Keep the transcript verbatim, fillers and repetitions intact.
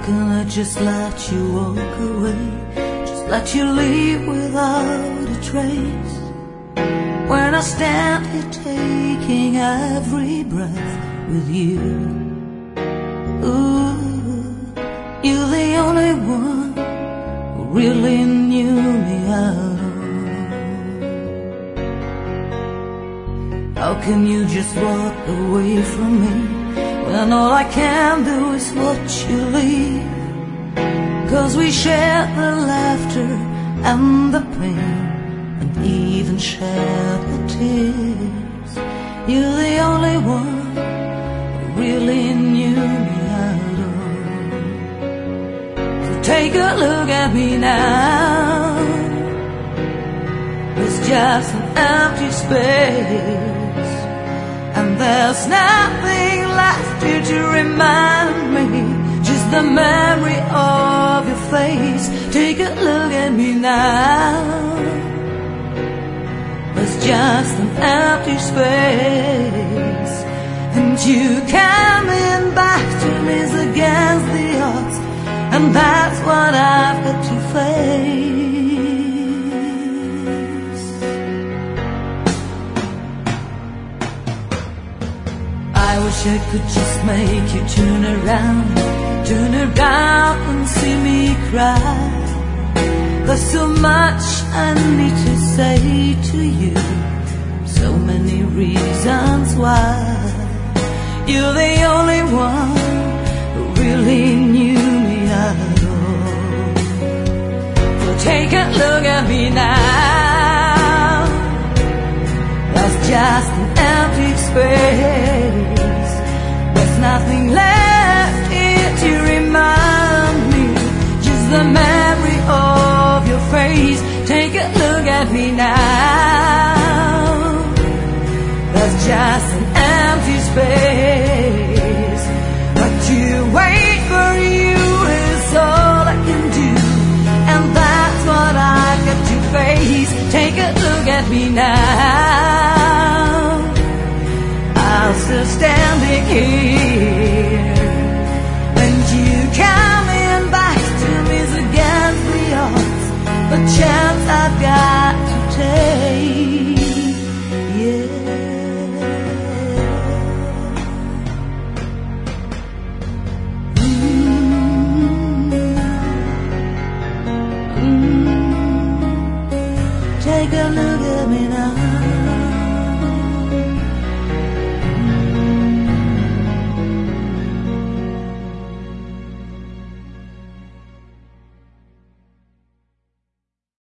can I just let you walk away, just let you leave without a trace, when I stand here taking every breath with you? Ooh, you're the only one who really knew me at all. How can you just walk away from me when all I can do is watch you leave? 'Cause we shared the laughter and the pain, and even shared the tears. You're the only one who really knew me at all. So take a look at me now. It's just an empty space, and there's nothing left here to remind me, just the memory of your face. Take a look at me now. It's just an empty space, and you coming back to me is against the odds, and that's what I've got to face. I wish I could just make you turn around, turn around and see me cry. There's so much I need to say to you, so many reasons why. You're the only one who really knew me at all. So take a look at me now. There's just an empty space, there's nothing left here to remind me, just the memory of your face. Take a look at me now. There's just an empty space, but to wait for you is all I can do, and that's what I've got to face. Take a look at me now. I'll still standing here, and you coming back to me is against the odds, the chance I've got